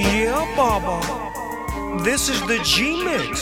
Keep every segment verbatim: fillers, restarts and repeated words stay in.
Yeah, Baba. This is the G-Mix,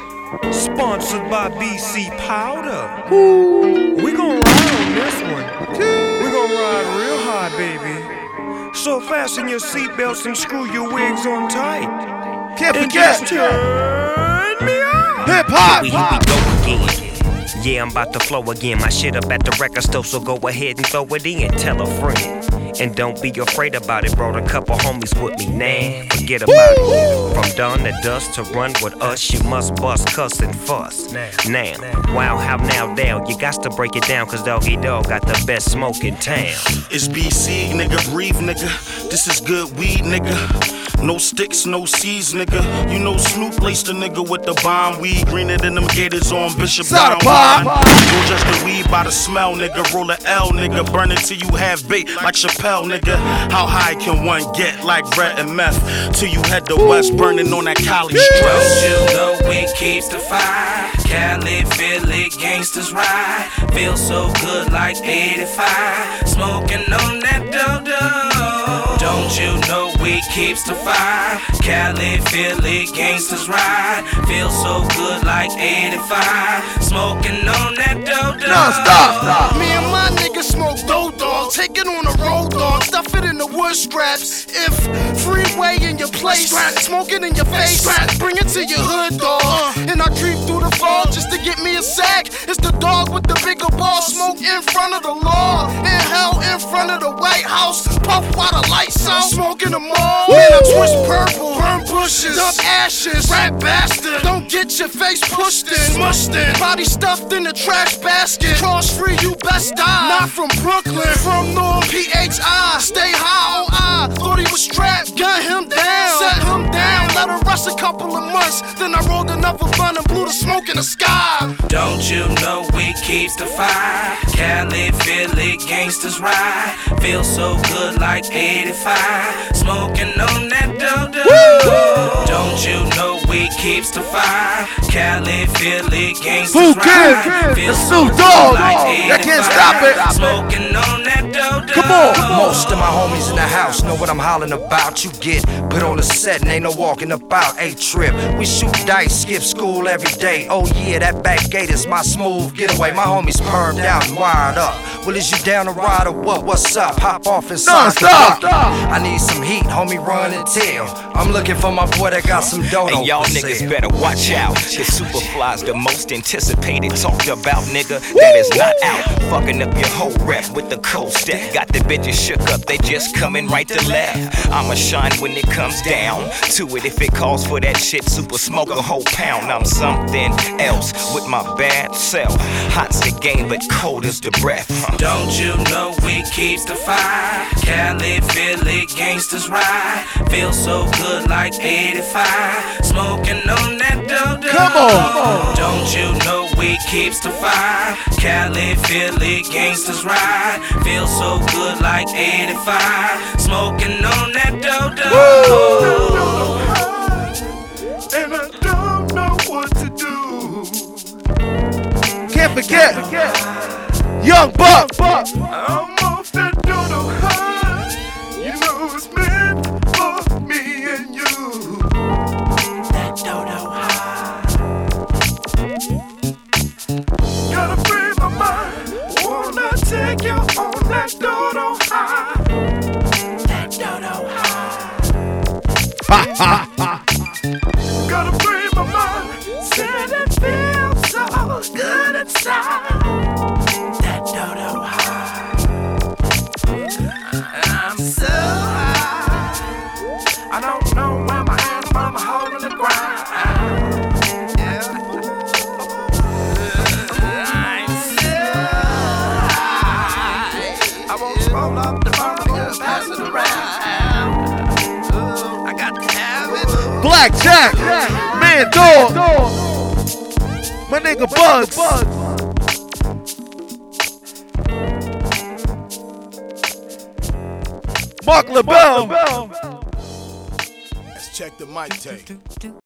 sponsored by B C Powder. Ooh. We gon' ride on this one. We gon' ride real high, baby. So fasten your seatbelts and screw your wigs on tight. Can't and forget. just turn me on. Hip hop. Here we go again. Yeah, I'm about to flow again. My shit up at the record store, so go ahead and throw it in. Tell a friend. And don't be afraid about it. Brought a couple homies with me, nah, forget about Woo! It. From dawn to dusk to run with us, you must bust, cuss, and fuss. Now, now, wow, how now, down. You got to break it down, cause Doggy Dog got the best smoke in town. It's B C, nigga, breathe, nigga. This is good weed, nigga. No sticks, no seeds, nigga. You know Snoop laced a nigga with the bomb weed. Greener than them gators on Bishop Brown wine. Don't judge the weed by the smell, nigga. Roll a L, nigga. Burn it till you have bait like Chappelle, nigga. How high can one get like Brett and meth? Till you head to West, burning on that Cali stress. Don't you know it keeps the fire? Cali, Philly, gangsters ride. Feel so good like eighty-five. Smoking on that dodo. Don't you know we keeps the fire? Cali, Philly, gangsters ride. Feel so good like eighty-five. Smoking on that dodo. No, stop, stop. Me and my niggas smoke dope dog. Take it on the road dog. Stuff it in the wood scraps. If freeway in your place, smoke it in your face. Bring it to your hood dog. And I creep through the fog just to get me a sack. It's the dog with the bigger ball. Smoke in front of the law. Inhale in front of the White House. Puff while the lights out. Smoke in the mall. Man, I twist purple. Burn bushes. Dump ashes. Rat bastard. Don't get your face pushed in. Smushed in. Body stuffed in the trash basket. Cross free, you best die. Not from Brooklyn. From North P H I. Stay high on I. Thought he was strapped. Gun him down. Set him down. Let him rest a couple of months. Then I rolled another blunt and blew the smoke in the sky. Don't you know we keeps the fire? Cali, Philly, gangsters ride. Feel so good like eighty-five. Smoking on that dodo. Don't you know we keeps the fire? Cali, Philly, gangsters Who ride. cares? Feel It's so Snoop good Dogg. like Y'all can't eighty-five. stop it. Smoking on that dodo. Come on. Most of my homies in the house know what I'm hollering about. You get put on the set and ain't no walking about. A trip, we shoot dice, skip school every day. Oh yeah, that back gate is my smooth getaway. My homies permed out and wired up. Well, is you down to ride or what? What's up? Hop off inside. No, stop, stop. I need some heat, homie, run and tell. I'm looking for my boy that got some dodo. And y'all for niggas sale. better watch out. The Superfly's the most anticipated, talked about nigga that is not out. Fucking up your whole rep with the cold step. Got the bitches shook up, they just coming right to left. I'ma shine when it comes down to it. If it calls for that shit, super smoke a whole pound. I'm something else with my bad self. Hot's the game, but cold is the breath. Huh. Don't you know we keeps the fire? Cali, Philly, gangsters ride. Feel so good like eighty-five. Smoking on that dodo. Come on. Don't you know we keeps the fire? Cali, Philly, gangsters ride. Feel so good like eighty-five. Smoking on that dodo. And I don't know what to do. Can't forget. Young Buck. I'm off that dodo high. You know it's meant for me and you. That dodo high. Gotta free my mind. Wanna take you on that dodo high. That dodo high. Gotta free my mind. Said it feels so good inside. That dodo high. I'm so high. I don't know where my hands, but I'm holding the ground. Yeah. I'm so high. I won't roll up the bottle and pass it around. I got to have it. Black Jack. Man Dog. My nigga Bugs. Mark LaBelle. Let's check the mic tape.